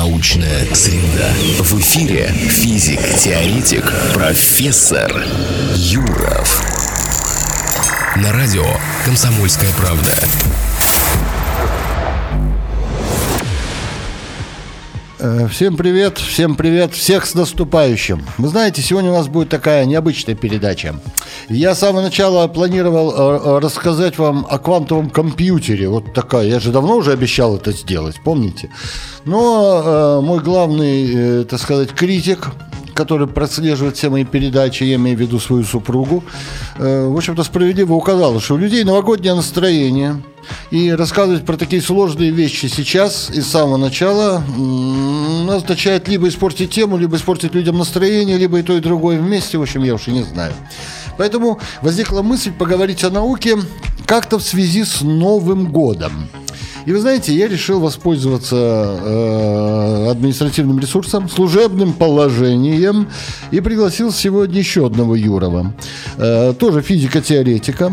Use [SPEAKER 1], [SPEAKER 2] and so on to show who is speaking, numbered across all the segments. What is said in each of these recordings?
[SPEAKER 1] Научная среда. В эфире физик-теоретик профессор Юров. На радио «Комсомольская правда».
[SPEAKER 2] Всем привет, всех с наступающим. Вы знаете, сегодня у нас будет такая необычная передача. Я с самого начала планировал рассказать вам о квантовом компьютере. Вот такая, я же давно уже обещал это сделать, помните? Но мой главный, так сказать, критик, который прослеживает все мои передачи, я имею в виду свою супругу, в общем-то, справедливо указал, что у людей новогоднее настроение, и рассказывать про такие сложные вещи сейчас и с самого начала означает либо испортить тему, либо испортить людям настроение, либо и то, и другое вместе, в общем, я уж и не знаю. Поэтому возникла мысль поговорить о науке как-то в связи с Новым годом. И вы знаете, я решил воспользоваться административным ресурсом, служебным положением и пригласил сегодня еще одного Юрова, тоже физика-теоретика,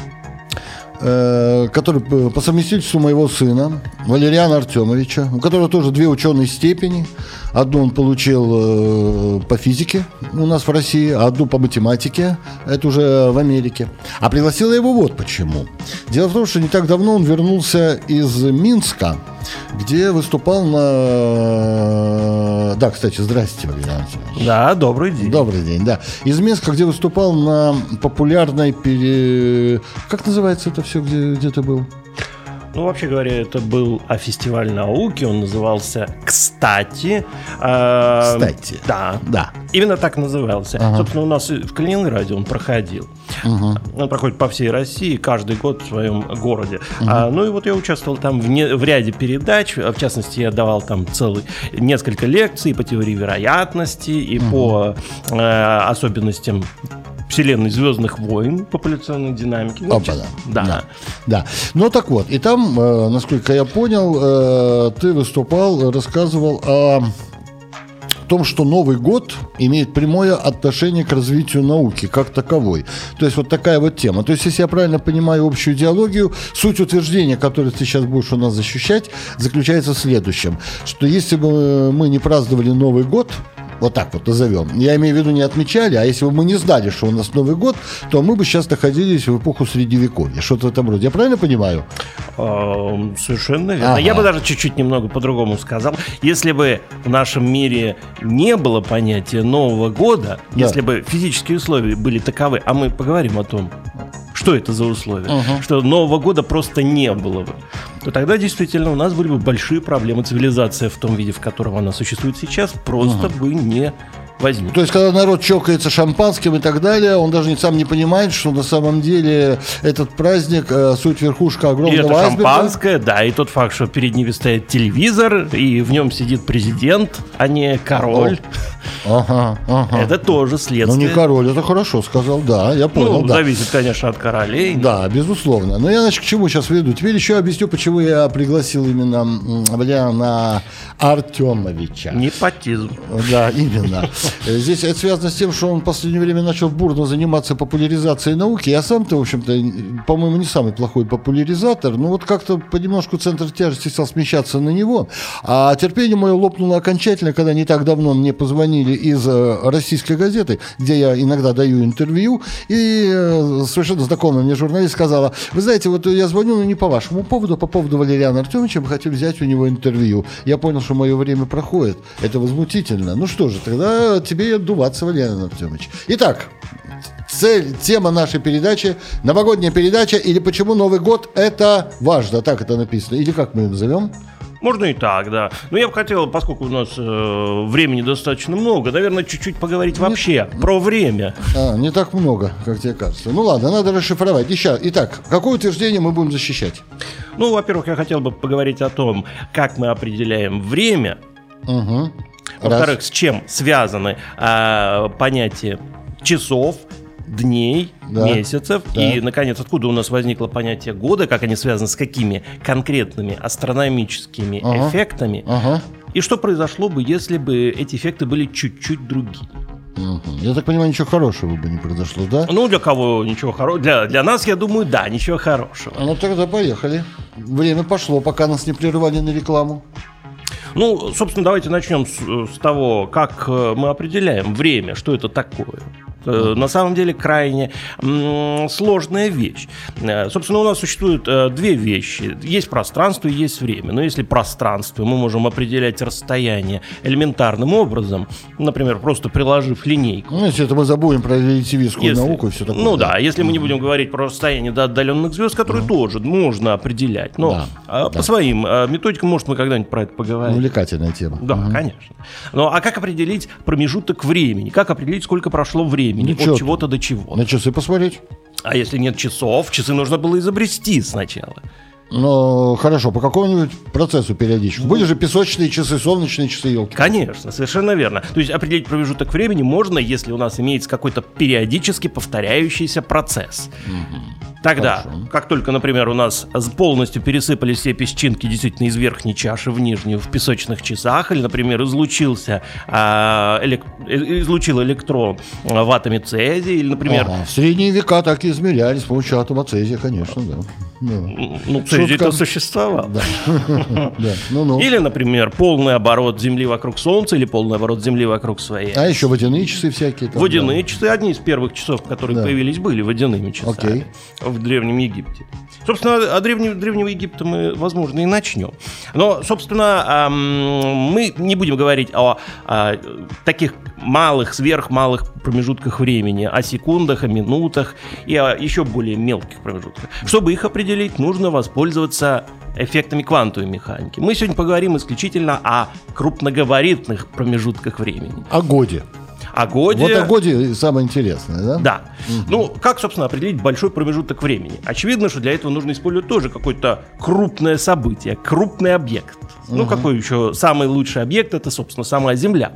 [SPEAKER 2] который по совместительству моего сына, Валериана Артемовича, у которого тоже 2 ученые степени. Одну он получил по физике у нас в России, а одну по математике, это уже в Америке. А пригласил я его вот почему. Дело в том, что не так давно он вернулся из Минска, где выступал на... Да, кстати, здрасте, Валерий Артемович.
[SPEAKER 3] Да, добрый день.
[SPEAKER 2] Добрый день, да. Из Минска, где выступал на популярной... Как называется это все, где ты был?
[SPEAKER 3] Ну, вообще говоря, это был фестиваль науки, он назывался «Кстати».
[SPEAKER 2] Кстати.
[SPEAKER 3] Да. Именно так назывался. Ага. Собственно, у нас в Калининграде он проходил. Угу. Он проходит по всей России, каждый год в своем городе. Угу. Ну и вот я участвовал там в ряде передач. В частности, я давал там несколько лекций по теории вероятности и по особенностям Вселенной Звездных войн, популяционной динамики.
[SPEAKER 2] Да. Ну так вот, и там, насколько я понял, ты выступал, рассказывал о том, что Новый год имеет прямое отношение к развитию науки как таковой. То есть вот такая вот тема. То есть, если я правильно понимаю общую идеологию, суть утверждения, которое ты сейчас будешь у нас защищать, заключается в следующем, что если бы мы не праздновали Новый год, вот так вот назовем. Я имею в виду, не отмечали, а если бы мы не знали, что у нас Новый год, то мы бы сейчас находились в эпоху Средневековья. Что-то в этом роде. Я правильно понимаю?
[SPEAKER 3] Совершенно верно. Ага. Я бы даже чуть-чуть немного по-другому сказал. Если бы в нашем мире не было понятия Нового года, да, если бы физические условия были таковы, а мы поговорим о том, что это за условия, что Нового года просто не было бы, то тогда действительно у нас были бы большие проблемы. Цивилизация в том виде, в котором она существует сейчас, просто бы не возник.
[SPEAKER 2] То есть, когда народ чокается шампанским и так далее, он даже сам не понимает, что на самом деле этот праздник суть верхушка огромного айсберга.
[SPEAKER 3] И это шампанское, да, и тот факт, что перед ними стоит телевизор, и в нем сидит президент, а не король.
[SPEAKER 2] Ага.
[SPEAKER 3] Это тоже следствие.
[SPEAKER 2] Ну, не король, это хорошо сказал, да, я понял.
[SPEAKER 3] Ну, да. Зависит, конечно, от королей.
[SPEAKER 2] Да, безусловно. Но я, значит, к чему сейчас веду? Теперь еще объясню, почему я пригласил именно Валериана Артемовича.
[SPEAKER 3] Непотизм.
[SPEAKER 2] Да, именно. Здесь это связано с тем, что он в последнее время начал бурно заниматься популяризацией науки. Я сам-то, в общем-то, по-моему, не самый плохой популяризатор, но вот как-то понемножку центр тяжести стал смещаться на него. А терпение мое лопнуло окончательно, когда не так давно мне позвонили из российской газеты, где я иногда даю интервью, и совершенно знакомая мне журналист сказала: вы знаете, вот я звоню, но не по вашему поводу, а по поводу Валериана Артемовича, мы хотим взять у него интервью. Я понял, что мое время проходит. Это возмутительно. Ну что же, тогда тебе и отдуваться, Валериан Артемович. Итак, тема нашей передачи, новогодняя передача, или почему Новый год это важно, так это написано, или как мы ее назовем?
[SPEAKER 3] Можно и так, да. Но я бы хотел, поскольку у нас времени достаточно много, наверное, чуть-чуть поговорить вообще про время.
[SPEAKER 2] Не так много, как тебе кажется. Ну ладно, надо расшифровать. Итак, какое утверждение мы будем защищать?
[SPEAKER 3] Ну, во-первых, я хотел бы поговорить о том, как мы определяем время. Во-вторых, с чем связаны понятия часов, дней, месяцев. Да. И, наконец, откуда у нас возникло понятие года, как они связаны с какими конкретными астрономическими эффектами. И что произошло бы, если бы эти эффекты были чуть-чуть другие.
[SPEAKER 2] Я так понимаю, ничего хорошего бы не произошло, да?
[SPEAKER 3] Ну, для кого ничего хорошего? Для нас, я думаю, да, ничего хорошего.
[SPEAKER 2] Ну, тогда поехали. Время пошло, пока нас не прервали на рекламу.
[SPEAKER 3] Ну, собственно, давайте начнем с того, как мы определяем время, что это такое. На самом деле крайне сложная вещь. Собственно, у нас существуют две вещи. Есть пространство и есть время. Но если пространство мы можем определять расстояние элементарным образом, например, просто приложив линейку.
[SPEAKER 2] Ну, если это мы забудем про релятивистскую науку и все такое.
[SPEAKER 3] Ну да, если мы не будем говорить про расстояние до отдаленных звезд, которые тоже можно определять. Но по своим методикам, может, мы когда-нибудь про это поговорим.
[SPEAKER 2] Увлекательная тема.
[SPEAKER 3] Да, конечно. Ну, а как определить промежуток времени? Как определить, сколько прошло времени? От чего-то до чего.
[SPEAKER 2] На часы посмотреть.
[SPEAKER 3] А если нет часов, часы нужно было изобрести сначала.
[SPEAKER 2] Ну, хорошо, по какому-нибудь процессу периодически. Были же песочные часы, солнечные часы, елки.
[SPEAKER 3] Конечно, совершенно верно. То есть определить промежуток времени можно, если у нас имеется какой-то периодически повторяющийся процесс. Тогда, как только, например, у нас полностью пересыпались все песчинки действительно из верхней чаши в нижнюю в песочных часах, или, например, излучил электрон в атоме цезия, или, например...
[SPEAKER 2] В средние века так и измеряли с помощью атома цезия, конечно, да.
[SPEAKER 3] Ну, цезий-то существовал. Или, например, полный оборот Земли вокруг Солнца, или полный оборот Земли вокруг своей.
[SPEAKER 2] А еще водяные часы всякие.
[SPEAKER 3] Водяные часы, одни из первых часов, которые появились, были водяными часами в Древнем Египте. Собственно, от Древнего Египта мы, возможно, и начнем. Но, собственно, мы не будем говорить о таких малых, сверхмалых промежутках времени, о секундах, о минутах и о еще более мелких промежутках. Чтобы их определить, нужно воспользоваться эффектами квантовой механики. Мы сегодня поговорим исключительно о крупногабаритных промежутках времени.
[SPEAKER 2] О годе.
[SPEAKER 3] О годе...
[SPEAKER 2] Вот о годе самое интересное, да?
[SPEAKER 3] Да. Ну, как, собственно, определить большой промежуток времени? Очевидно, что для этого нужно использовать тоже какое-то крупное событие, крупный объект. Ну, какой еще самый лучший объект? Это, собственно, сама Земля.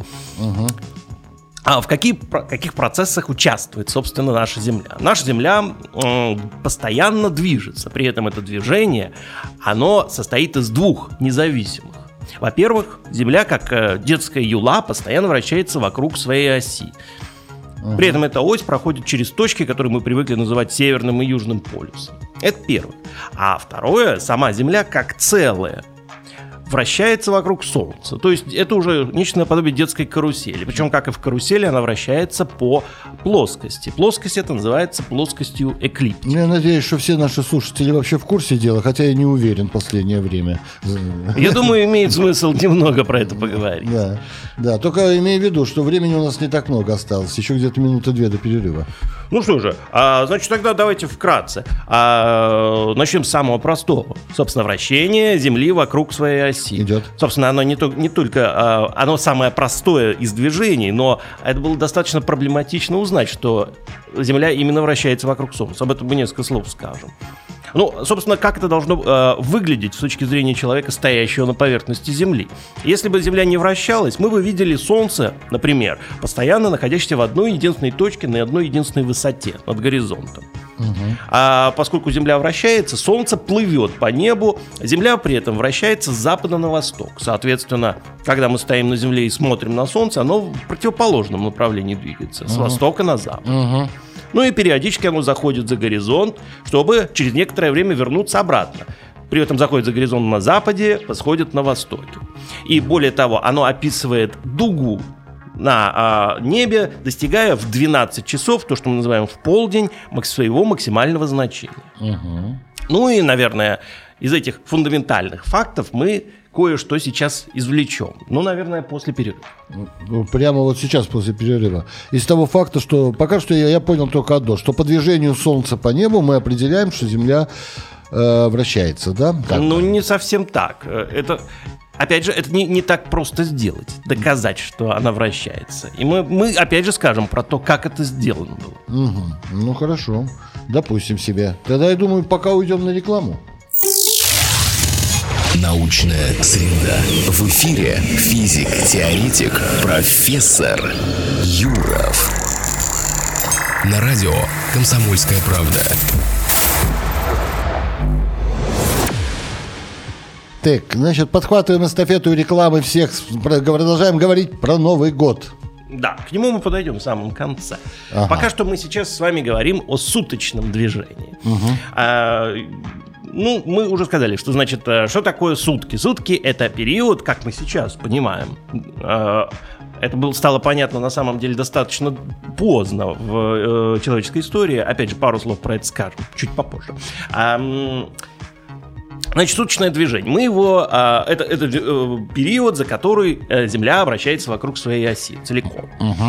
[SPEAKER 3] А в каких процессах участвует, собственно, наша Земля? Наша Земля постоянно движется. При этом это движение, оно состоит из двух независимых. Во-первых, Земля, как детская юла, постоянно вращается вокруг своей оси. При этом эта ось проходит через точки, которые мы привыкли называть северным и южным полюсом. Это первое. А второе, сама Земля как целое вращается вокруг Солнца. То есть это уже нечто наподобие детской карусели. Причем, как и в карусели, она вращается по плоскости. Плоскость это называется плоскостью эклиптики.
[SPEAKER 2] Я надеюсь, что все наши слушатели вообще в курсе дела, хотя я не уверен в последнее время.
[SPEAKER 3] Я думаю, имеет смысл немного про это поговорить.
[SPEAKER 2] Да, только имей в виду, что времени у нас не так много осталось. Еще где-то минуты 2 до перерыва.
[SPEAKER 3] Ну что же, значит, тогда давайте вкратце. Начнем с самого простого. Собственно, вращение Земли вокруг своей оси.
[SPEAKER 2] Идет.
[SPEAKER 3] Собственно, оно не только оно самое простое из движений, но это было достаточно проблематично узнать, что Земля именно вращается вокруг Солнца. Об этом мы несколько слов скажем. Ну, собственно, как это должно выглядеть с точки зрения человека, стоящего на поверхности Земли? Если бы Земля не вращалась, мы бы видели Солнце, например, постоянно находящееся в одной единственной точке на одной единственной высоте над горизонтом. А поскольку Земля вращается, Солнце плывет по небу, Земля при этом вращается с запада на восток. Соответственно, когда мы стоим на Земле и смотрим на Солнце, оно в противоположном направлении двигается, с востока на запад. Ну и периодически оно заходит за горизонт, чтобы через некоторое время вернуться обратно. При этом заходит за горизонт на западе, восходит на востоке. И более того, оно описывает дугу на небе, достигая в 12 часов, то, что мы называем в полдень, своего максимального значения. Ну и, наверное, из этих фундаментальных фактов мы кое-что сейчас извлечем. Ну, наверное, после перерыва.
[SPEAKER 2] Прямо вот сейчас, после перерыва. Из того факта, что пока что я понял только одно, что по движению Солнца по небу мы определяем, что Земля вращается, да?
[SPEAKER 3] Ну, не совсем так. Это... Опять же, это не так просто сделать, доказать, что она вращается. И мы опять же скажем про то, как это сделано было.
[SPEAKER 2] Ну, хорошо. Допустим себе. Тогда, я думаю, пока уйдем на рекламу.
[SPEAKER 1] Научная среда. В эфире физик-теоретик профессор Юров. На радио «Комсомольская правда».
[SPEAKER 2] Так, значит, подхватываем эстафету рекламы всех, продолжаем говорить про Новый год.
[SPEAKER 3] Да, к нему мы подойдем в самом конце. Пока что мы сейчас с вами говорим о суточном движении. Ну, мы уже сказали, что значит, что такое сутки. Сутки — это период, как мы сейчас понимаем. Это стало понятно на самом деле достаточно поздно в человеческой истории. Опять же, пару слов про это скажем чуть попозже. Значит, суточное движение. Мы его... Это период, за который Земля обращается вокруг своей оси целиком.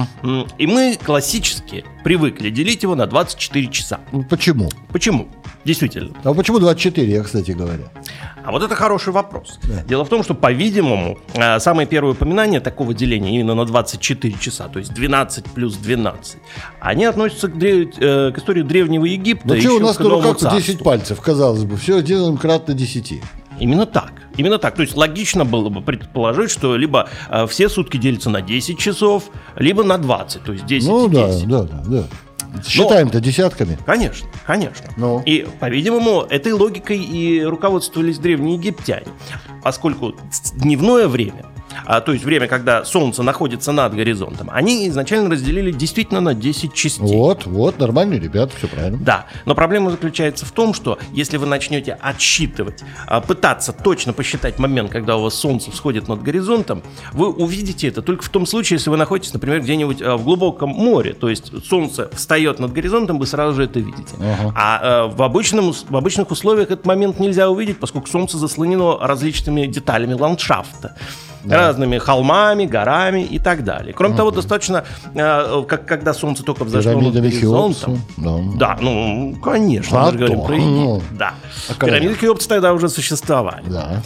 [SPEAKER 3] И мы классически привыкли делить его на 24 часа.
[SPEAKER 2] Почему?
[SPEAKER 3] Почему? Действительно.
[SPEAKER 2] А почему 24, я, кстати говоря?
[SPEAKER 3] А вот это хороший вопрос.
[SPEAKER 2] Да.
[SPEAKER 3] Дело в том, что, по-видимому, самое первое упоминание такого деления именно на 24 часа, то есть 12 плюс 12, они относятся к истории Древнего Египта.
[SPEAKER 2] Ну что, у нас только как 10
[SPEAKER 3] царству.
[SPEAKER 2] Пальцев, казалось бы. Все делаем кратно 10.
[SPEAKER 3] Именно так. Именно так. То есть логично было бы предположить, что либо все сутки делятся на 10 часов, либо на 20, то есть 10
[SPEAKER 2] Ну
[SPEAKER 3] и 10.
[SPEAKER 2] да. Считаем-то десятками.
[SPEAKER 3] Конечно.
[SPEAKER 2] Ну.
[SPEAKER 3] И, по-видимому, этой логикой и руководствовались древние египтяне, поскольку дневное время, то есть время, когда Солнце находится над горизонтом, они изначально разделили действительно на 10 частей.
[SPEAKER 2] Вот, нормальные ребята, все правильно.
[SPEAKER 3] Да, но проблема заключается в том, что если вы начнете отсчитывать, пытаться точно посчитать момент, когда у вас Солнце всходит над горизонтом, вы увидите это только в том случае, если вы находитесь, например, где-нибудь в глубоком море, то есть Солнце встает над горизонтом, вы сразу же это видите. А в обычных условиях этот момент нельзя увидеть, поскольку Солнце заслонено различными деталями ландшафта. Разными холмами, горами и так далее. Кроме того, достаточно, когда Солнце только взошло над горизонтом. Да, ну, конечно, мы же говорим про Египет. Да. Пирамиды Хеопса тогда уже существовали.
[SPEAKER 2] Да.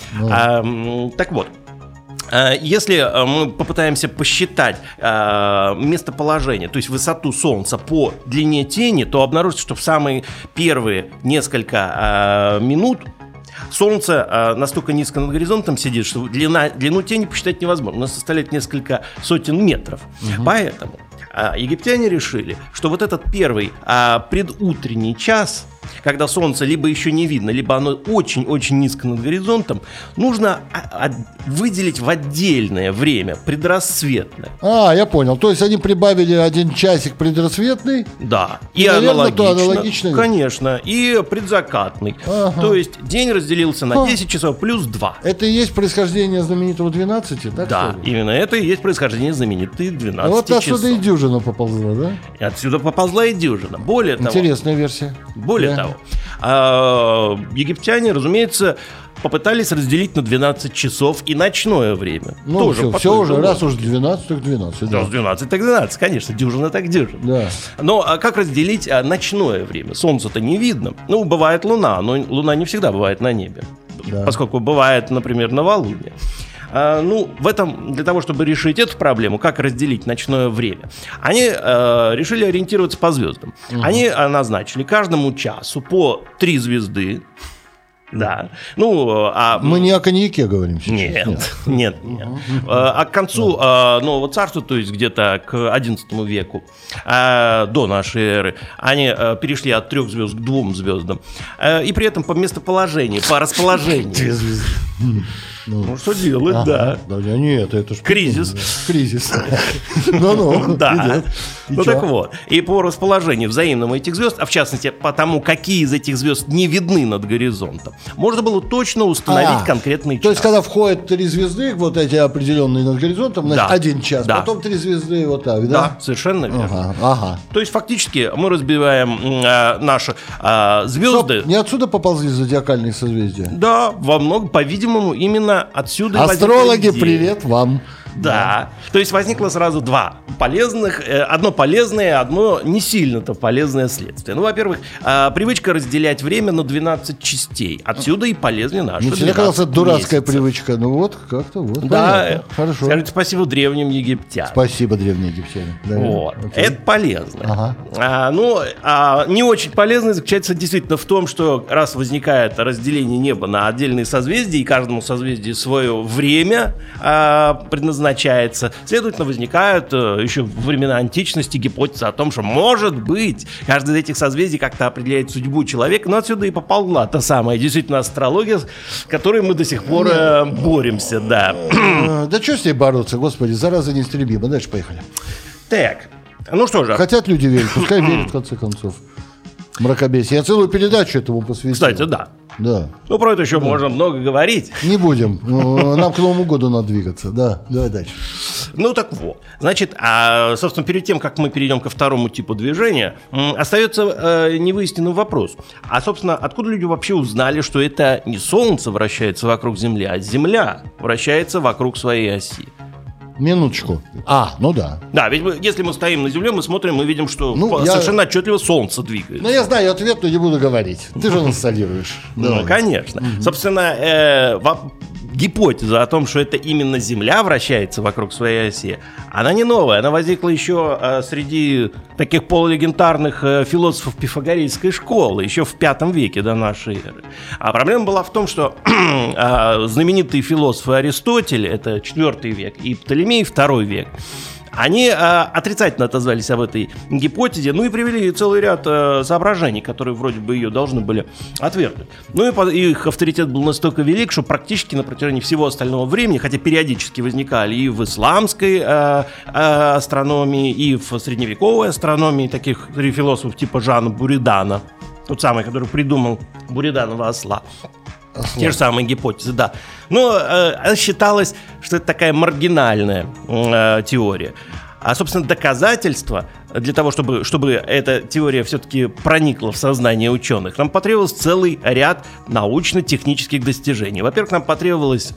[SPEAKER 3] Так вот. Если мы попытаемся посчитать местоположение, то есть высоту Солнца по длине тени, то обнаружится, что в самые первые несколько минут Солнце настолько низко над горизонтом сидит, что длину тени посчитать невозможно. Она составляет несколько сотен метров. Поэтому египтяне решили, что вот этот первый предутренний час, когда Солнце либо еще не видно, либо оно очень-очень низко над горизонтом, нужно выделить в отдельное время, предрассветное.
[SPEAKER 2] Я понял. То есть они прибавили 1 часик предрассветный.
[SPEAKER 3] Да.
[SPEAKER 2] И аналогично.
[SPEAKER 3] Конечно. И предзакатный. То есть день разделился на 10 часов плюс 2.
[SPEAKER 2] Это и есть происхождение знаменитого 12, так?
[SPEAKER 3] Да, именно это и есть происхождение знаменитой 12
[SPEAKER 2] вот
[SPEAKER 3] часов.
[SPEAKER 2] отсюда и дюжина поползла, да?
[SPEAKER 3] И отсюда поползла и дюжина. Более того...
[SPEAKER 2] Интересная версия.
[SPEAKER 3] Более того, египтяне, разумеется, попытались разделить на 12 часов и ночное время.
[SPEAKER 2] Ну,
[SPEAKER 3] тоже
[SPEAKER 2] все уже, раз уж 12, так 12.
[SPEAKER 3] Да, 12, так 12, конечно, дюжина так дюжина.
[SPEAKER 2] Да.
[SPEAKER 3] Но как разделить ночное время? Солнца-то не видно. Ну, бывает луна, но луна не всегда бывает на небе. Да. Поскольку бывает, например, новолуние. Для того, чтобы решить эту проблему, как разделить ночное время, они решили ориентироваться по звездам. Они назначили каждому часу по 3 звезды. Да.
[SPEAKER 2] Мы не о коньяке говорим сейчас.
[SPEAKER 3] Нет. А к концу Нового Царства, то есть где-то к XI веку до нашей эры, они перешли от 3 звезд к 2 звездам. И при этом по местоположению, по расположению. 2 звезды. Что делать, да.
[SPEAKER 2] Нет, это ж
[SPEAKER 3] кризис.
[SPEAKER 2] Да.
[SPEAKER 3] Так вот. И по расположению взаимному этих звезд, а в частности по тому, какие из этих звезд не видны над горизонтом, можно было точно установить конкретный час.
[SPEAKER 2] То есть, когда входят 3 звезды, вот эти определенные над горизонтом, значит, 1 час, потом 3 звезды вот так, да?
[SPEAKER 3] Да, совершенно верно. То есть, фактически, мы разбиваем наши звезды.
[SPEAKER 2] Не отсюда поползли зодиакальные созвездия?
[SPEAKER 3] Да, во многом, по-видимому, именно отсюда.
[SPEAKER 2] Астрологи, привет вам.
[SPEAKER 3] Да. То есть возникло сразу 2 полезных, одно полезное, одно не сильно-то полезное следствие. Во-первых, привычка разделять время на 12 частей. Отсюда и полезны наши 12
[SPEAKER 2] Мне казалось, это дурацкая
[SPEAKER 3] месяцев.
[SPEAKER 2] привычка. Как-то вот.
[SPEAKER 3] Да,
[SPEAKER 2] понятно. Хорошо.
[SPEAKER 3] Скажите спасибо древним египтянам.
[SPEAKER 2] Спасибо, древние египтяне.
[SPEAKER 3] Вот. Это полезно.
[SPEAKER 2] Ага.
[SPEAKER 3] Не очень полезно заключается действительно в том, что раз возникает разделение неба на отдельные созвездия, и каждому созвездию свое время предназначается, следовательно, возникают еще во времена античности гипотезы о том, что, может быть, каждое из этих созвездий как-то определяет судьбу человека, но отсюда и поползла та самая действительно астрология, с которой мы до сих пор боремся, да.
[SPEAKER 2] Да что с ней бороться, господи, зараза неистребима. Дальше поехали.
[SPEAKER 3] Так, ну что же.
[SPEAKER 2] Хотят люди верить, пускай верят в конце концов. Мракобесие. Я целую передачу этому посвятил.
[SPEAKER 3] Кстати, да.
[SPEAKER 2] Да.
[SPEAKER 3] Ну, про это еще можно много говорить.
[SPEAKER 2] Не будем. Нам к Новому году надо двигаться. Да, давай дальше.
[SPEAKER 3] Ну, так вот. Значит, собственно, перед тем, как мы перейдем ко второму типу движения, остается невыясненным вопрос. А, собственно, откуда люди вообще узнали, что это не Солнце вращается вокруг Земли, а Земля вращается вокруг своей оси?
[SPEAKER 2] Минуточку. Ну да.
[SPEAKER 3] Да, ведь если мы стоим на Земле, мы смотрим, мы видим, что совершенно отчетливо Солнце двигается.
[SPEAKER 2] Ну, я знаю ответ, но не буду говорить. Ты же инсталируешь.
[SPEAKER 3] Ну, конечно. Собственно, гипотеза о том, что это именно Земля вращается вокруг своей оси, она не новая. Она возникла еще среди таких полулегендарных философов пифагорейской школы, еще в V веке до нашей эры. А проблема была в том, что знаменитые философы Аристотель, это IV век, и Птолемей, II век, они отрицательно отозвались об этой гипотезе, ну и привели целый ряд соображений, которые вроде бы ее должны были отвергнуть. Ну и их авторитет был настолько велик, что практически на протяжении всего остального времени, хотя периодически возникали и в исламской астрономии, и в средневековой астрономии таких философов типа Жана Буридана, тот самый, который придумал Буриданова осла. Те же самые гипотезы, да. Но считалось, что это такая маргинальная теория. А, собственно, доказательства для того, чтобы эта теория все-таки проникла в сознание ученых, нам потребовался целый ряд научно-технических достижений. Во-первых, нам потребовалась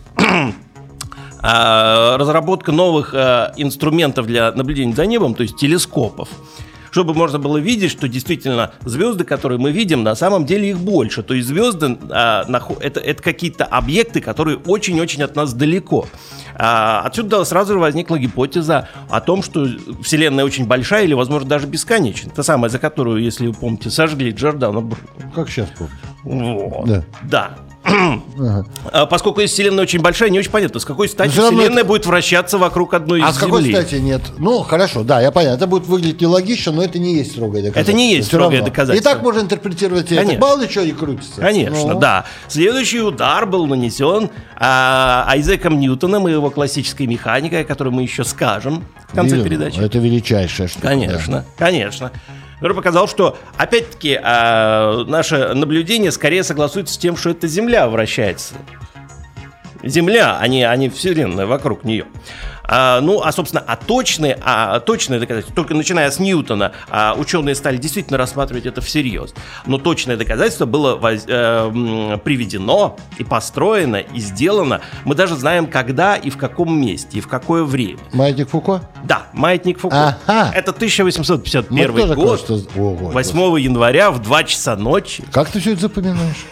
[SPEAKER 3] разработка новых инструментов для наблюдения за небом, то есть телескопов, чтобы можно было видеть, что действительно звезды, которые мы видим, на самом деле их больше. То есть звезды это какие-то объекты, которые очень-очень от нас далеко. Отсюда сразу же возникла гипотеза о том, что Вселенная очень большая или, возможно, даже бесконечна. Та самая, за которую, если вы помните, сожгли Джордано Бруно.
[SPEAKER 2] Как сейчас помню.
[SPEAKER 3] Вот. Да. Поскольку если Вселенная очень большая, не очень понятно, с какой стати Вселенная будет вращаться вокруг одной из Земли.
[SPEAKER 2] А с какой стати нет? Ну, хорошо, да, я понял. Это будет выглядеть нелогично, но это не есть строгое доказательство. Это не есть строгое доказательство. И так можно интерпретировать это. Мало ли что и крутится.
[SPEAKER 3] Конечно, да. Следующий удар был нанесен Айзеком Ньютоном и его классической механикой, о которой мы еще скажем в конце передачи.
[SPEAKER 2] Это величайшая штука.
[SPEAKER 3] Конечно, конечно. Который показал, что, опять-таки, наше наблюдение скорее согласуется с тем, что это Земля вращается. Земля, а не Вселенная вокруг нее. Собственно, точные доказательства, только начиная с Ньютона, ученые стали действительно рассматривать это всерьез. Но точное доказательство было приведено и построено, и сделано. Мы даже знаем, когда и в каком месте, и в какое время.
[SPEAKER 2] Маятник Фуко?
[SPEAKER 3] Да, маятник Фуко. Ага. Это 1851 год, 8 января в 2 часа ночи.
[SPEAKER 2] Как ты все это запоминаешь?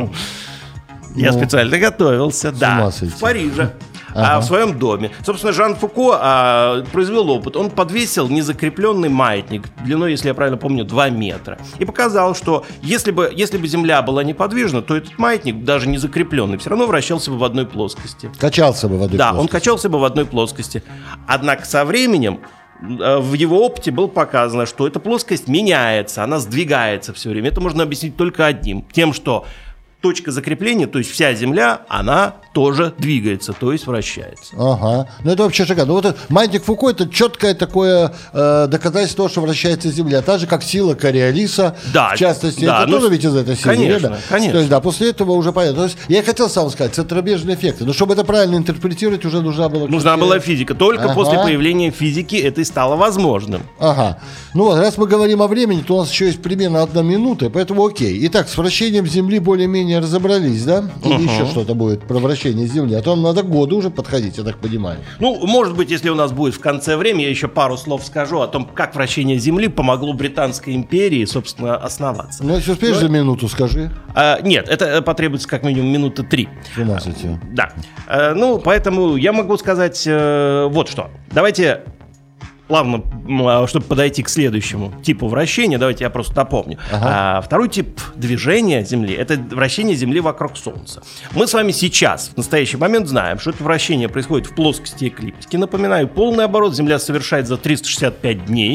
[SPEAKER 3] Я специально готовился, да, в Париже. В своем доме. Собственно, Жан Фуко произвел опыт. Он подвесил незакрепленный маятник длиной, если я правильно помню, 2 метра. И показал, что если бы Земля была неподвижна, то этот маятник, даже не закрепленный, все равно вращался бы в одной плоскости.
[SPEAKER 2] Качался бы в одной плоскости.
[SPEAKER 3] Да, он качался бы в одной плоскости. Однако со временем в его опыте было показано, что эта плоскость меняется, она сдвигается все время. Это можно объяснить только одним. Тем, что точка закрепления, то есть вся Земля, она тоже двигается, то есть вращается.
[SPEAKER 2] Ага. Ну это вообще шикарно. Вот маятник Фуко — это четкое такое доказательство того, что вращается Земля. Так же, как сила Кориолиса, в частности. Да, это тоже ведь из этой серии.
[SPEAKER 3] Конечно, конечно.
[SPEAKER 2] То есть, да, после этого уже понятно. То есть, я хотел сам сказать, центробежные эффекты. Но чтобы это правильно интерпретировать, уже нужна была
[SPEAKER 3] физика. Только после появления физики это и стало возможным.
[SPEAKER 2] Ага. Ну вот, раз мы говорим о времени, то у нас еще есть примерно 1 минута, поэтому окей. Итак, с вращением Земли более-менее разобрались, да? Или еще что-то будет про вращение Земли? А то нам надо годы уже подходить, я так понимаю.
[SPEAKER 3] Ну, может быть, если у нас будет в конце времени, я еще пару слов скажу о том, как вращение Земли помогло Британской империи, собственно, основаться.
[SPEAKER 2] Ну, если успеешь за минуту, скажи.
[SPEAKER 3] Нет, это потребуется как минимум минуты 3.
[SPEAKER 2] С ума сойти.
[SPEAKER 3] Да. Поэтому я могу сказать вот что. Давайте... Плавно, чтобы подойти к следующему типу вращения, давайте я просто напомню. Второй тип движения Земли — это вращение Земли вокруг Солнца. Мы с вами сейчас, в настоящий момент, знаем, что это вращение происходит в плоскости эклиптики. Напоминаю, полный оборот Земля совершает за 365 дней.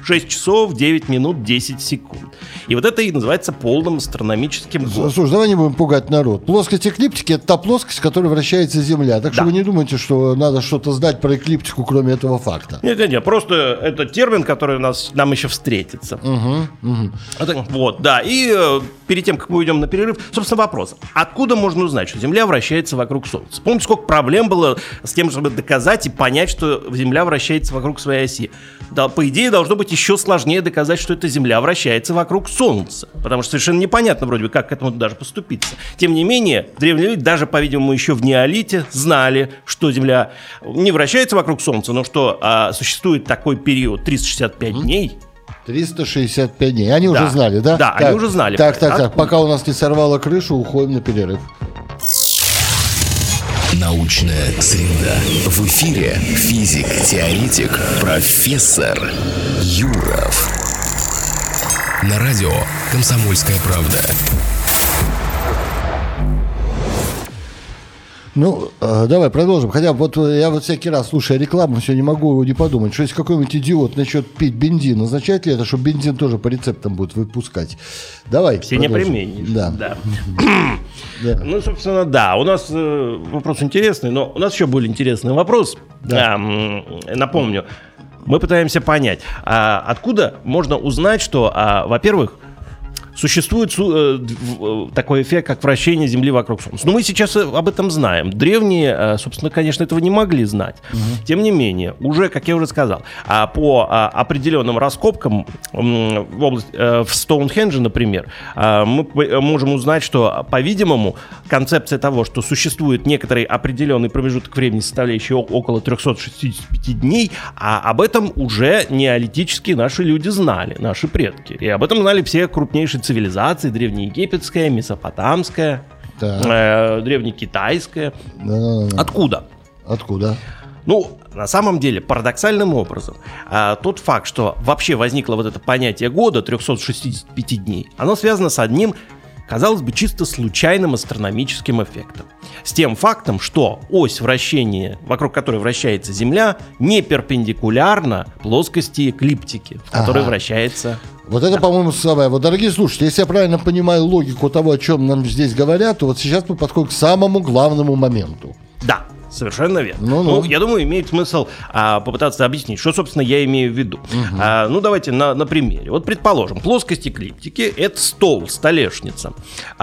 [SPEAKER 3] 6 часов 9 минут 10 секунд. И вот это и называется полным астрономическим годом.
[SPEAKER 2] Слушай, давай не будем пугать народ. Плоскость эклиптики – это та плоскость, в которой вращается Земля. Так что вы не думайте, что надо что-то знать про эклиптику, кроме этого факта.
[SPEAKER 3] Нет, просто это термин, который нам еще встретится. Вот, да. И перед тем, как мы уйдем на перерыв, собственно, вопрос. Откуда можно узнать, что Земля вращается вокруг Солнца? Помните, сколько проблем было с тем, чтобы доказать и понять, что Земля вращается вокруг своей оси? Да, по идее, должно быть еще сложнее доказать, что эта Земля вращается вокруг Солнца. Потому что совершенно непонятно, вроде бы, как к этому даже поступиться. Тем не менее, древние люди, даже, по-видимому, еще в неолите, знали, что Земля не вращается вокруг Солнца, но что существует такой период 365 дней.
[SPEAKER 2] 365 дней. Они уже знали, да?
[SPEAKER 3] Да, они уже знали.
[SPEAKER 2] Так. Пока у нас не сорвало крышу, уходим на перерыв.
[SPEAKER 1] Научная среда. В эфире физик-теоретик профессор Юров. На радио «Комсомольская правда».
[SPEAKER 2] Ну, давай продолжим. Хотя вот я всякий раз, слушая рекламу, все не могу не подумать, что если какой-нибудь идиот начнет пить бензин, означает ли это, что бензин тоже по рецептам будет выпускать? Давай.
[SPEAKER 3] Все непременно.
[SPEAKER 2] Да.
[SPEAKER 3] Ну, собственно, да. У нас вопрос интересный, но у нас еще более интересный вопрос. Да. Напомню, мы пытаемся понять, откуда можно узнать, что, во-первых, существует такой эффект, как вращение Земли вокруг Солнца. Но мы сейчас об этом знаем. Древние, собственно, конечно, этого не могли знать. Тем не менее, уже, как я уже сказал, по определенным раскопкам в Стоунхендже, например, мы можем узнать, что, по-видимому, концепция того, что существует некоторый определенный промежуток времени, составляющий около 365 дней, об этом уже неолитические наши люди знали, наши предки. И об этом знали все крупнейшие цивилизации: древнеегипетская, месопотамская, древнекитайская. Откуда? Ну, на самом деле, парадоксальным образом, тот факт, что вообще возникло вот это понятие года, 365 дней, оно связано с одним, казалось бы, чисто случайным астрономическим эффектом. С тем фактом, что ось вращения, вокруг которой вращается Земля, не перпендикулярна плоскости эклиптики, в которой вращается...
[SPEAKER 2] Вот это, по-моему, самое. Вот, дорогие слушатели, если я правильно понимаю логику того, о чем нам здесь говорят, то вот сейчас мы подходим к самому главному моменту.
[SPEAKER 3] Да. Совершенно верно. Ну, я думаю, имеет смысл попытаться объяснить, что, собственно, я имею в виду. Давайте на примере. Вот, предположим, плоскость эклиптики – это стол, столешница.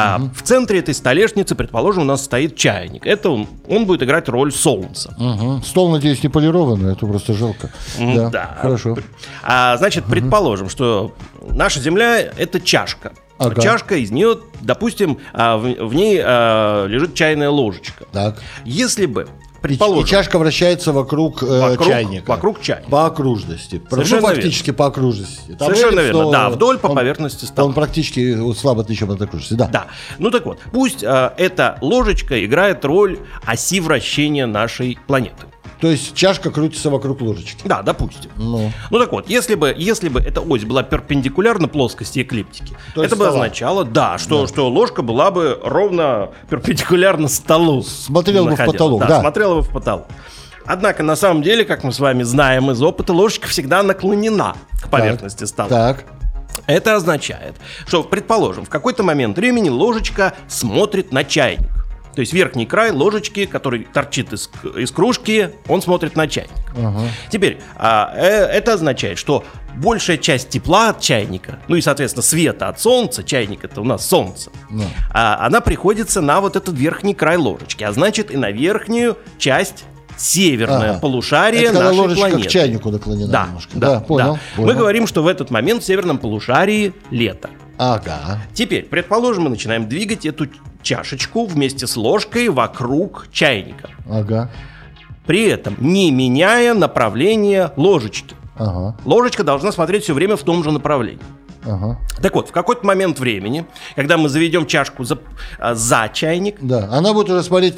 [SPEAKER 3] В центре этой столешницы, предположим, у нас стоит чайник. Это он будет играть роль солнца.
[SPEAKER 2] Стол, надеюсь, не полированный, это просто жалко. Да, хорошо.
[SPEAKER 3] Значит, предположим, что наша Земля – это чашка. Чашка, из нее, допустим, в ней лежит чайная ложечка. Так. Если бы, предположим...
[SPEAKER 2] И чашка вращается вокруг чайника.
[SPEAKER 3] Вокруг чайника.
[SPEAKER 2] По окружности. Фактически по окружности.
[SPEAKER 3] Совершенно верно, да, вдоль по поверхности стола.
[SPEAKER 2] Он практически слабо отличен от окружности, да.
[SPEAKER 3] Ну так вот, пусть эта ложечка играет роль оси вращения нашей планеты.
[SPEAKER 2] То есть чашка крутится вокруг ложечки.
[SPEAKER 3] Да, допустим. Ну так вот, если бы эта ось была перпендикулярна плоскости эклиптики, это бы означало, что ложка была бы ровно перпендикулярна столу.
[SPEAKER 2] Смотрела бы в потолок.
[SPEAKER 3] Да, смотрела бы в потолок. Однако, на самом деле, как мы с вами знаем из опыта, ложечка всегда наклонена к поверхности стола.
[SPEAKER 2] Так.
[SPEAKER 3] Это означает, что, предположим, в какой-то момент времени ложечка смотрит на чайник. То есть верхний край ложечки, который торчит из кружки, он смотрит на чайник. Теперь, это означает, что большая часть тепла от чайника, ну и, соответственно, света от солнца, чайник — это у нас солнце, она приходится на вот этот верхний край ложечки, а значит и на верхнюю часть северное полушарие
[SPEAKER 2] это
[SPEAKER 3] нашей
[SPEAKER 2] ложечка
[SPEAKER 3] планеты.
[SPEAKER 2] К чайнику наклонена немножко. Да, понял.
[SPEAKER 3] Мы говорим, что в этот момент в северном полушарии лето. Теперь, предположим, мы начинаем двигать эту чашечку вместе с ложкой вокруг чайника. При этом не меняя направление ложечки. Ложечка должна смотреть все время в том же направлении. Так вот, в какой-то момент времени, когда мы заведем чашку за чайник,
[SPEAKER 2] она будет уже смотреть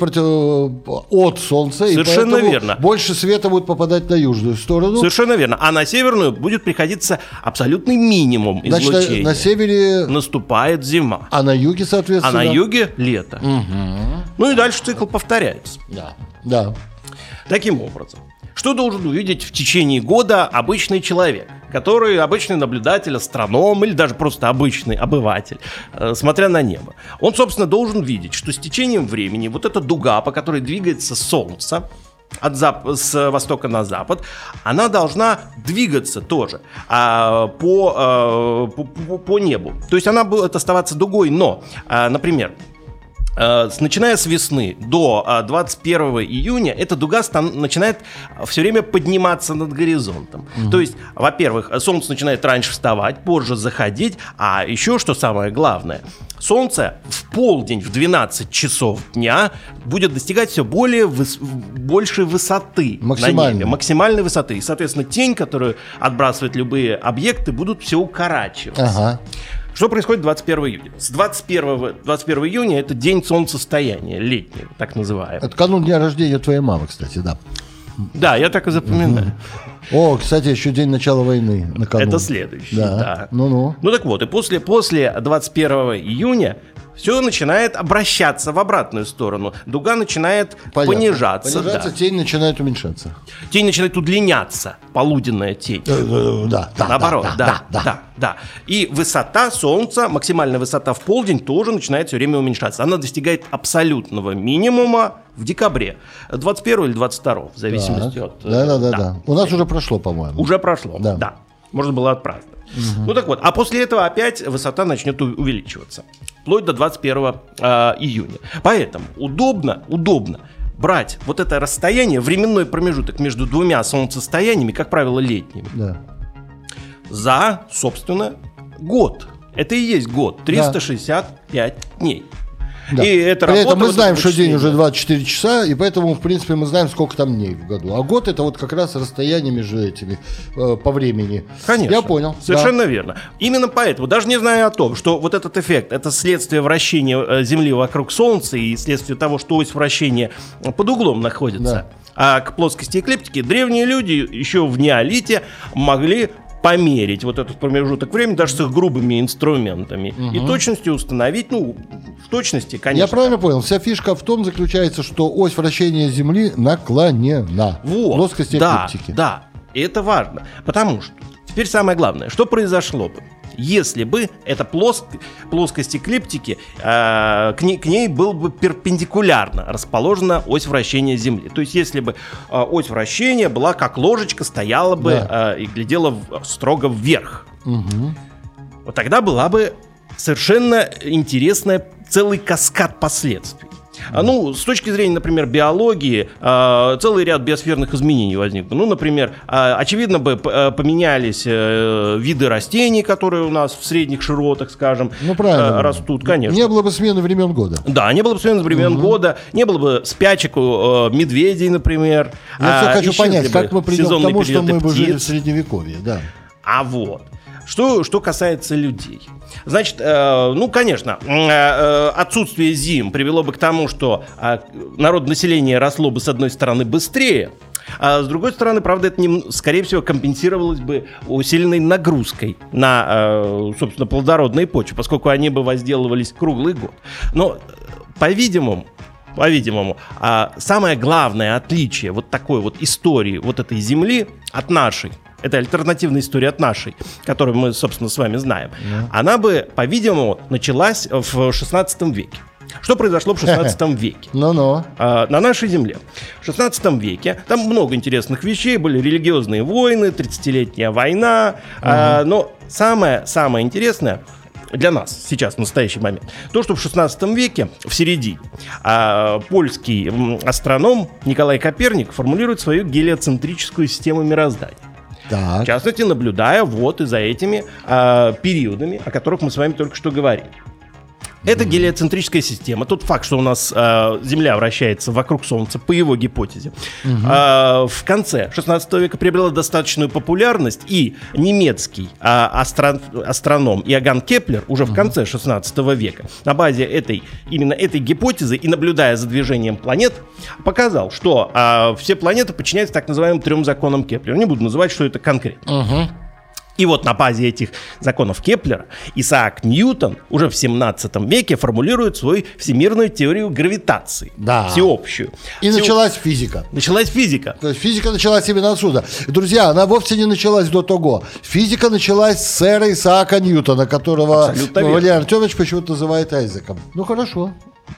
[SPEAKER 2] от солнца.
[SPEAKER 3] Совершенно
[SPEAKER 2] и
[SPEAKER 3] верно.
[SPEAKER 2] Больше света будет попадать на южную сторону.
[SPEAKER 3] Совершенно верно. А на северную будет приходиться абсолютный минимум излучения.
[SPEAKER 2] Значит, на севере
[SPEAKER 3] наступает зима.
[SPEAKER 2] А на юге, соответственно.
[SPEAKER 3] А на юге лето. Ну и дальше цикл повторяется.
[SPEAKER 2] Да.
[SPEAKER 3] Таким образом, что должен увидеть в течение года обычный человек? который обычный наблюдатель, астроном или даже просто обычный обыватель, смотря на небо, он, собственно, должен видеть, что с течением времени вот эта дуга, по которой двигается Солнце, с востока на запад, она должна двигаться тоже по небу. То есть она будет оставаться дугой, но, например, начиная с весны до 21 июня эта дуга начинает все время подниматься над горизонтом. То есть, во-первых, солнце начинает раньше вставать, позже заходить, а еще, что самое главное, солнце в полдень, в 12 часов дня будет достигать все большей высоты на небе, максимальной высоты. И, соответственно, тень, которую отбрасывают любые объекты, будут все укорачиваться.
[SPEAKER 2] Ага.
[SPEAKER 3] Что происходит 21 июня? С 21 июня это день солнцестояния, летнего, так называемый.
[SPEAKER 2] Это канун дня рождения твоей мамы, кстати, да.
[SPEAKER 3] Да, я так и запоминаю.
[SPEAKER 2] О, кстати, еще день начала войны накануне.
[SPEAKER 3] Это следующий, да.
[SPEAKER 2] Ну.
[SPEAKER 3] Ну так вот, и после 21 июня все начинает обращаться в обратную сторону. Дуга начинает понижаться.
[SPEAKER 2] Тень начинает уменьшаться.
[SPEAKER 3] Тень начинает удлиняться, полуденная тень.
[SPEAKER 2] Да.
[SPEAKER 3] Наоборот, да. И высота Солнца, максимальная высота в полдень тоже начинает все время уменьшаться. Она достигает абсолютного минимума в декабре. 21 или 22, в зависимости от...
[SPEAKER 2] Да. У нас уже прошло, по-моему.
[SPEAKER 3] Уже прошло, да. Можно было отпраздновать. Ну так вот, а после этого опять высота начнет увеличиваться. Вплоть до 21 июня. Поэтому удобно брать вот это расстояние, временной промежуток между двумя солнцестояниями, как правило, летними, за, собственно, год. Это и есть год, 365 дней.
[SPEAKER 2] Да.
[SPEAKER 3] И это
[SPEAKER 2] при этом мы знаем, что день уже 24 часа, и поэтому, в принципе, мы знаем, сколько там дней в году. А год — это вот как раз расстояние между этими по времени.
[SPEAKER 3] Конечно.
[SPEAKER 2] Я понял.
[SPEAKER 3] Совершенно верно. Именно поэтому, даже не зная о том, что вот этот эффект — это следствие вращения Земли вокруг Солнца и следствие того, что ось вращения под углом находится, а к плоскости эклиптики, древние люди еще в неолите могли померить вот этот промежуток времени даже с их грубыми инструментами и точностью установить, в точности, конечно.
[SPEAKER 2] Я правильно понял, вся фишка в том заключается, что ось вращения Земли наклонена в плоскости эклиптики. Да,
[SPEAKER 3] и это важно, потому что теперь самое главное, что произошло бы, если бы эта плоскость эклиптики, к ней был бы перпендикулярно расположена ось вращения Земли. То есть, если бы ось вращения была как ложечка, стояла бы и глядела строго вверх. Вот тогда была бы совершенно интересная целый каскад последствий. С точки зрения, например, биологии, целый ряд биосферных изменений возник бы. Например, очевидно бы поменялись виды растений, которые у нас в средних широтах, скажем, растут, конечно.
[SPEAKER 2] Не было бы смены времен года.
[SPEAKER 3] Да, не было бы смены времен года, не было бы спячек у медведей, например.
[SPEAKER 2] Я все хочу понять, как мы придем к тому, что мы бы жили в Средневековье. Да.
[SPEAKER 3] Что касается людей. Значит, конечно, отсутствие зим привело бы к тому, что народонаселение росло бы, с одной стороны, быстрее, а с другой стороны, правда, это, скорее всего, компенсировалось бы усиленной нагрузкой на, собственно, плодородные почвы, поскольку они бы возделывались круглый год. Но, по-видимому, самое главное отличие вот такой вот истории вот этой земли от нашей, это альтернативная история от нашей, которую мы, собственно, с вами знаем, она бы, по-видимому, началась в 16 веке. Что произошло в 16 веке? На нашей земле. В 16 веке там много интересных вещей. Были религиозные войны, 30-летняя война. Но самое интересное для нас сейчас, в настоящий момент, то, что в 16 веке, в середине, польский астроном Николай Коперник формулирует свою гелиоцентрическую систему мироздания. В частности, наблюдая и за этими периодами, о которых мы с вами только что говорили. Это гелиоцентрическая система. Тот факт, что у нас Земля вращается вокруг Солнца, по его гипотезе, в конце 16 века приобрела достаточную популярность, и немецкий астроном Иоганн Кеплер уже в конце 16 века на базе именно этой гипотезы и наблюдая за движением планет, показал, что все планеты подчиняются так называемым 3 законам Кеплера. Не буду называть, что это конкретно. И вот на базе этих законов Кеплера Исаак Ньютон уже в 17 веке формулирует свою всемирную теорию гравитации.
[SPEAKER 2] Да.
[SPEAKER 3] Всеобщую.
[SPEAKER 2] И началась физика.
[SPEAKER 3] Началась физика.
[SPEAKER 2] То есть физика началась именно отсюда. Друзья, она вовсе не началась до того. Физика началась с сэра Исаака Ньютона, которого Валерий Артемович почему-то называет Айзеком. Ну, хорошо.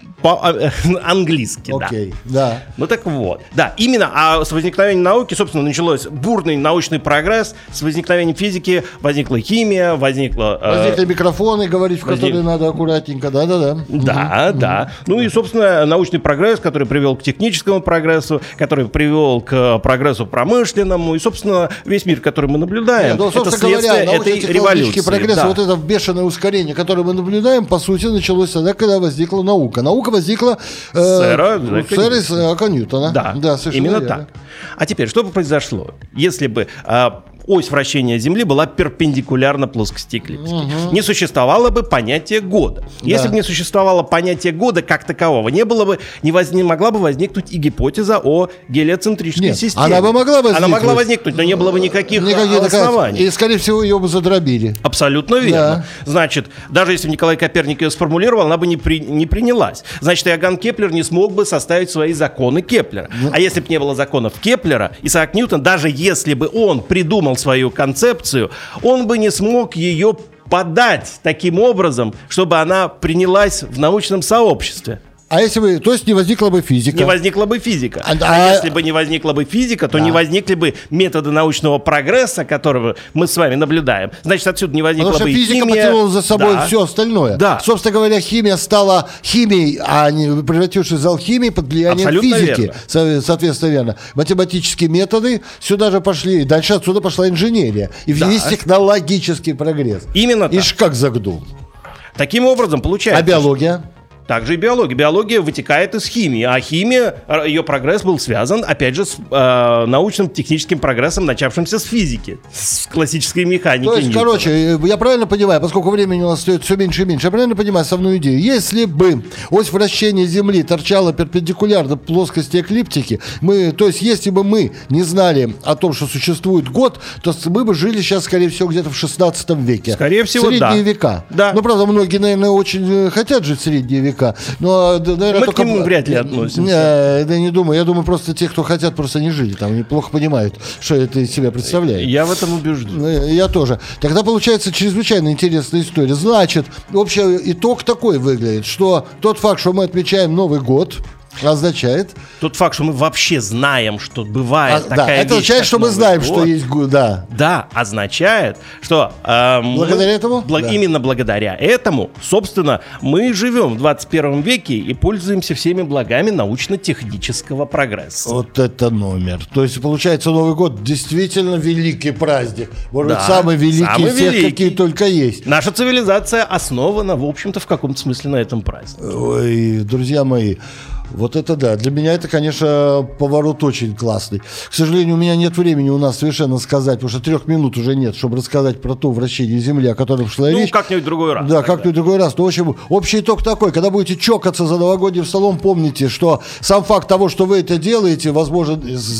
[SPEAKER 3] По-английски,
[SPEAKER 2] Окей, да.
[SPEAKER 3] Ну так вот. Да, именно с возникновением науки, собственно, началось бурный научный прогресс. С возникновением физики возникла химия,
[SPEAKER 2] возникли микрофоны, говорить в которые надо аккуратненько, да-да-да.
[SPEAKER 3] Да. Ну и, собственно, научный прогресс, который привел к техническому прогрессу, который привел к прогрессу промышленному. И, собственно, весь мир, который мы наблюдаем, это следствие этой революции.
[SPEAKER 2] Прогресс, вот это бешеное ускорение, которое мы наблюдаем, по сути, началось тогда, когда возникла наука. Наука возникла сэра Исаака Ньютона.
[SPEAKER 3] Да, именно
[SPEAKER 2] верно.
[SPEAKER 3] так. А теперь, что бы произошло, если бы ось вращения Земли была перпендикулярна плоскости эклиптики? Не существовало бы понятия года. Если бы не существовало понятия года как такового, не могла бы возникнуть и гипотеза о гелиоцентрической системе.
[SPEAKER 2] Она бы могла возникнуть.
[SPEAKER 3] Она могла возникнуть, но не было бы никаких оснований.
[SPEAKER 2] И, скорее всего, ее бы задробили.
[SPEAKER 3] Абсолютно верно. Да. Значит, даже если бы Николай Коперник ее сформулировал, она бы не принялась. Значит, Иоганн Кеплер не смог бы составить свои законы Кеплера. А если бы не было законов Кеплера, Исаак Ньютон, даже если бы он придумал свою концепцию, он бы не смог ее подать таким образом, чтобы она принялась в научном сообществе.
[SPEAKER 2] А если бы, то есть не возникла бы физика?
[SPEAKER 3] Не возникла бы физика. А если бы не возникла бы физика, то не возникли бы методы научного прогресса, которого мы с вами наблюдаем. Значит, отсюда не возникла бы и химия.
[SPEAKER 2] Потому что физика потянула за собой все остальное.
[SPEAKER 3] Да.
[SPEAKER 2] Собственно говоря, химия стала химией, а не превратившись в алхимию под влиянием
[SPEAKER 3] абсолютно
[SPEAKER 2] физики. Верно. Соответственно, верно. Математические методы сюда же пошли. Дальше отсюда пошла инженерия. И весь технологический прогресс.
[SPEAKER 3] Именно так.
[SPEAKER 2] Ишь как загнул.
[SPEAKER 3] Таким образом, получается...
[SPEAKER 2] А биология?
[SPEAKER 3] Также и биология. Биология вытекает из химии, а химия, ее прогресс был связан, опять же, с научным техническим прогрессом, начавшимся с физики, с классической механики.
[SPEAKER 2] То есть,
[SPEAKER 3] Ньютона.
[SPEAKER 2] короче, я правильно понимаю, поскольку времени у нас стоит все меньше и меньше, я правильно понимаю основную идею? Если бы ось вращения Земли торчала перпендикулярно плоскости эклиптики, то есть, если бы мы не знали о том, что существует год, то мы бы жили сейчас, скорее всего, где-то в 16 веке.
[SPEAKER 3] Скорее всего,
[SPEAKER 2] Средние века.
[SPEAKER 3] Да.
[SPEAKER 2] Ну, правда, многие, наверное, очень хотят жить в средние века. Но, наверное,
[SPEAKER 3] мы к нему вряд ли относимся.
[SPEAKER 2] Я не думаю. Я думаю, просто те, кто хотят, просто не жили там, они плохо понимают, что это из себя представляет.
[SPEAKER 3] Я в этом убежден.
[SPEAKER 2] Я тоже. Тогда получается чрезвычайно интересная история. Значит, общий итог такой выглядит, что тот факт, что мы отмечаем Новый год, означает...
[SPEAKER 3] Тот факт, что мы вообще знаем, что бывает такая вещь.
[SPEAKER 2] Это означает, что мы знаем, что есть год.
[SPEAKER 3] Да, означает, что...
[SPEAKER 2] благодаря этому?
[SPEAKER 3] Именно благодаря этому, собственно, мы живем в 21 веке и пользуемся всеми благами научно-технического прогресса.
[SPEAKER 2] Вот это номер. То есть, получается, Новый год действительно великий праздник. Может быть, самый великий из всех, какие только есть.
[SPEAKER 3] Наша цивилизация основана, в общем-то, в каком-то смысле на этом празднике.
[SPEAKER 2] Ой, друзья мои, вот это да. Для меня это, конечно, поворот очень классный. К сожалению, у меня нет времени у нас совершенно сказать, потому что 3 минут уже нет, чтобы рассказать про то вращение Земли, о котором шла речь.
[SPEAKER 3] Ну, как-нибудь другой раз.
[SPEAKER 2] Да, как-нибудь другой раз. Но, в общем, общий итог такой. Когда будете чокаться за новогодним столом, помните, что сам факт того, что вы это делаете, возможно,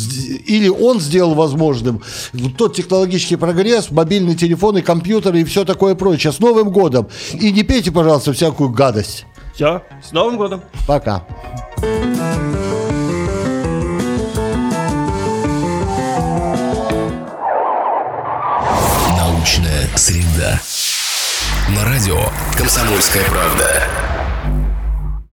[SPEAKER 2] или он сделал возможным тот технологический прогресс, мобильные телефоны, компьютеры и все такое прочее. С Новым годом. И не пейте, пожалуйста, всякую гадость.
[SPEAKER 3] Все, с Новым годом.
[SPEAKER 2] Пока.
[SPEAKER 1] Научная среда. На радио «Комсомольская правда».